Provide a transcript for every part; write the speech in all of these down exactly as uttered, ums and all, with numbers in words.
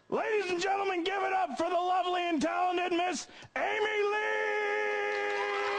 Ladies and gentlemen, give it up for the lovely and talented Miss Amy Lee!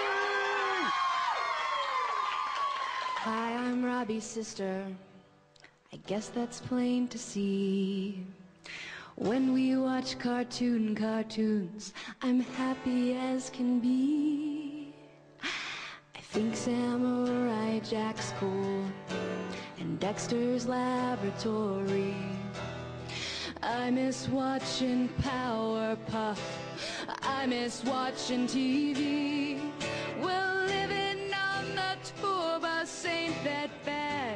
Hi, I'm Robbie's sister. I guess that's plain to see. When we watch cartoon cartoons, I'm happy as can be. I think Samurai Jack's cool, and Dexter's Laboratory. I miss watching Powerpuff, I miss watching T V. Well, living on the tour bus ain't that bad,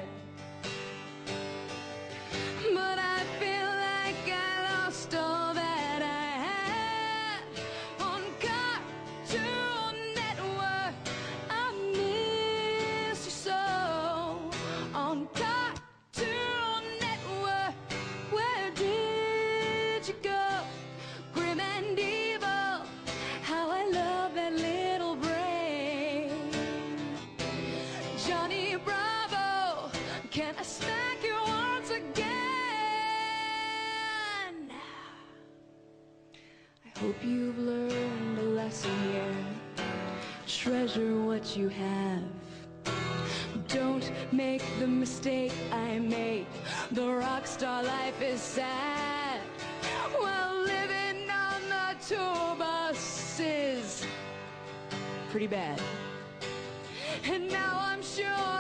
but I feel like I lost all that I had on Cartoon Network. I miss you so on Cartoon Network. Where did you go, grim and evil? How I love that little brain. Johnny Bravo, can I smack you once again? I hope you've learned a lesson here. Treasure what you have. Don't make the mistake I made. The rock star life is sad. Well, living on the tour bus is pretty bad. And now I'm sure